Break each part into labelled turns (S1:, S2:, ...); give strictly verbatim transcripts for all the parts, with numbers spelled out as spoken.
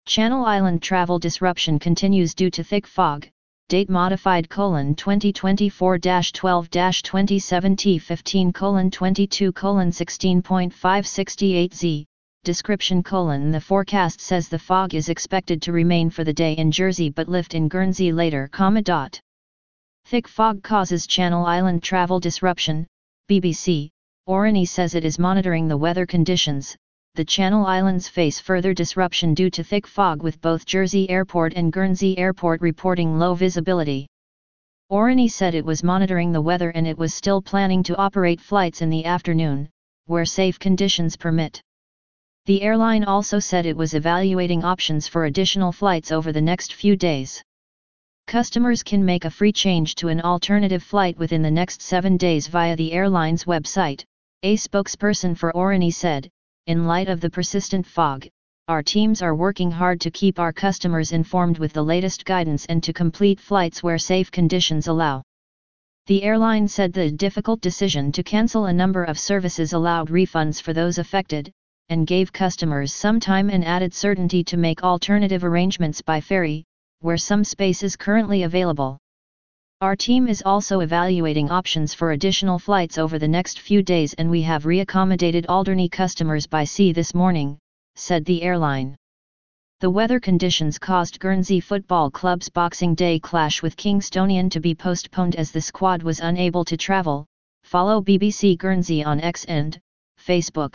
S1: Channel Island travel disruption continues due to thick fog. Date modified colon twenty twenty-four dash twelve dash twenty-seven T fifteen colon twenty-two colon sixteen point five sixty-eight Z. Description colon The forecast says the fog is expected to remain for the day in Jersey but lift in Guernsey later, comma dot. Thick fog causes Channel Island travel disruption, B B C. Orani says it is monitoring the weather conditions. The Channel Islands face further disruption due to thick fog, with both Jersey Airport and Guernsey Airport reporting low visibility. Orani said it was monitoring the weather and it was still planning to operate flights in the afternoon, where safe conditions permit. The airline also said it was evaluating options for additional flights over the next few days. Customers can make a free change to an alternative flight within the next seven days via the airline's website, a spokesperson for Orani said. In light of the persistent fog, our teams are working hard to keep our customers informed with the latest guidance and to complete flights where safe conditions allow. The airline said the difficult decision to cancel a number of services allowed refunds for those affected, and gave customers some time and added certainty to make alternative arrangements by ferry, where some space is currently available. Our team is also evaluating options for additional flights over the next few days, and we have reaccommodated Alderney customers by sea this morning, said the airline. The weather conditions caused Guernsey Football Club's Boxing Day clash with Kingstonian to be postponed as the squad was unable to travel. Follow B B C Guernsey on X and Facebook.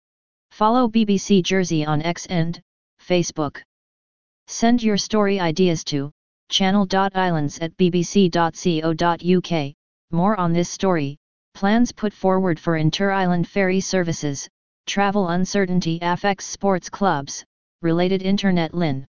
S1: Follow B B C Jersey on X and Facebook. Send your story ideas to channel dot islands at b b c dot co dot u k. More on this story: plans put forward for inter-island ferry services, travel uncertainty affects sports clubs, related internet lin.